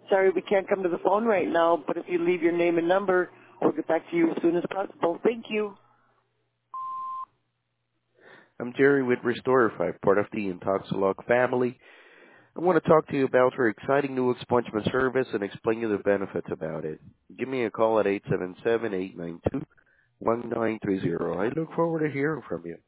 Sorry, we can't come to the phone right now, but if you leave your name and number, we'll get back to you as soon as possible. Thank you. I'm Jerry with Restorify, part of the Intoxilog family. I want to talk to you about our exciting new expungement service and explain you the benefits about it. Give me a call at 877-892-1930. I look forward to hearing from you.